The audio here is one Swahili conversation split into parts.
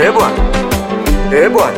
bwana.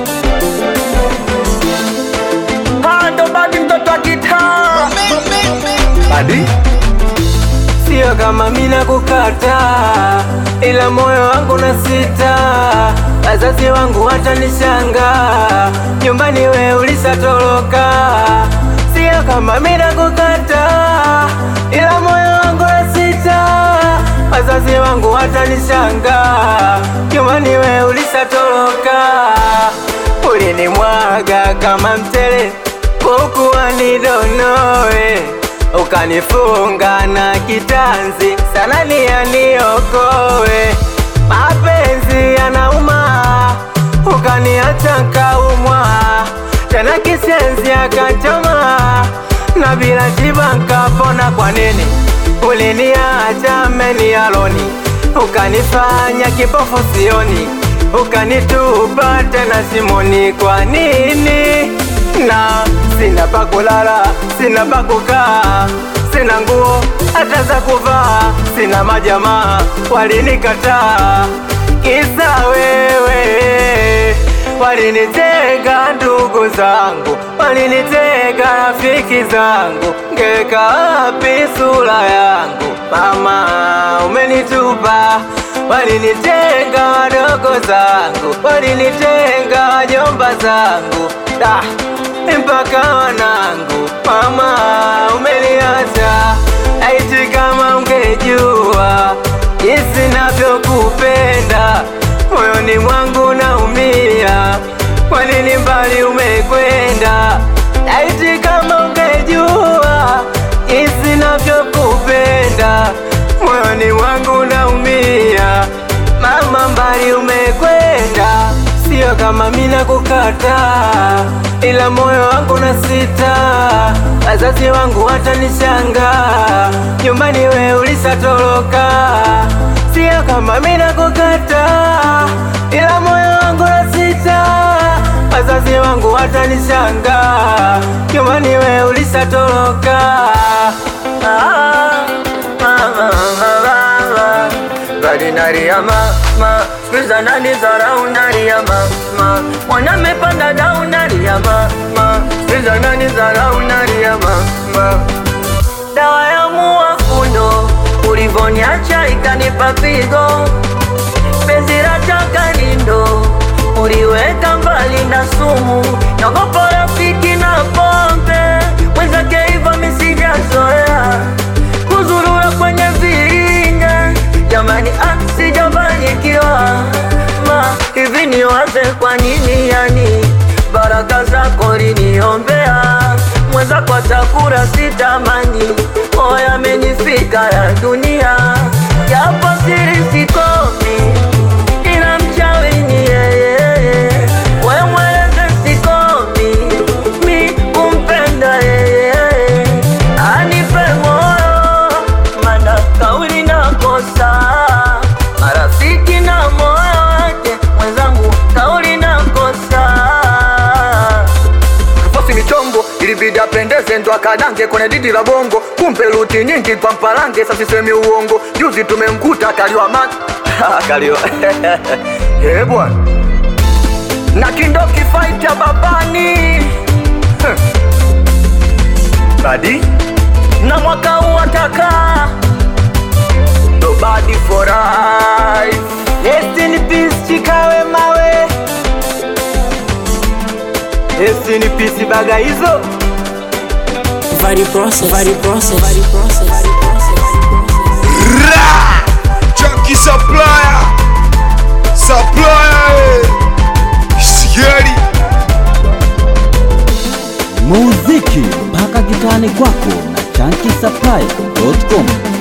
Hando Badi mtoto wa kitaa. Badi? Sio kama mina kukata, ila moyo wangu na sita. Wazazi wangu watanishanga, nyumbani we ulisatoroka. Sio kama mina kukata, ila moyo wangu na sita. Wazazi wangu watanishanga, nyumbani we ulisatoroka. Ulinimwaga kama mtele, kukuwa nidonoe. Ukanifunga na kitanzi, sana niokoe. Mapenzi yanauma, ukaniacha kaumwa. Tena kisenzi akachoma, na bila tiba nkapona. Kwa nini uliniacha menialoni? Ukanifanya kipofu sioni, ukanitupa tena simoni. Kwa nini? Na sina pa kulala, sina pa kukaa, sina nguo hata za kuvaa, sina majamaa walinikataa. Kisa wewe, walinitega ndugu zangu, walinitega rafiki zangu. Ngeka wapi sura yangu? Mama umenitupa. Walinitenga wadogo zangu, walinitenga wajomba zangu, mpaka wanangu. Mama umeniacha. Aiti kama ungejua jinsi navyokupenda, moyoni mwangu naumia. Kwa nini mbali umekwenda? Aiti kama ungejua jinsi navyokupenda, moyoni mwangu naumia. Mama mbali umekwenda. Sio kama mina kukata, ila moyo wangu na sita. Wazazi wangu watanishanga, nyumbani we ulisatoroka. Sio kama mina kukata, ila moyo wangu na sita. Wazazi wangu watanishanga, nyumbani we ulisatoroka. Badi naria mama, skuiza nani zarau naria mama. Mwana mepanda dau naria mama, skuiza nani zarau naria mama. Dawa ya muafundo, ulivoniacha ikanipa pigo. Penzi la takalindo, uliweka mbali na sumu. Naogopa rafiki na pombe, mwenzake hivyo misijazoea. Kuzurura kwenye viringa, jamani sijafanikiwa. Hivi niwaze kwa nini yani? Baraka zako liniombea, mwenzako atakula sitamani. Moyo amenifika ya dunia, japo siri sikomi, ila mchawi ni yeye. Wewe mweleze sikomi, mi kumpenda yeye. Anipe moyo, maana kauli nakosa. Marafiki na moyo wake, mwenzangu kauli nakosa. Kifosi michongo, ilibidi apendeze ndo akadange kwenye didi la bongo. Kumpe luti nyingi kwa mpalange, sasa sisemi uongo. Juzi tumemkuta kaliwa kaliwa bwana. Na kindoki fight ya babani. Badi na mwaka huu ataka Badi for life. Rest in peace Chikawe Mawe, rest in peace Bagaizo. Vari process. Junkie supplier, Sigeri. Muziki mpaka kitani kwako na junkiesupplier.com.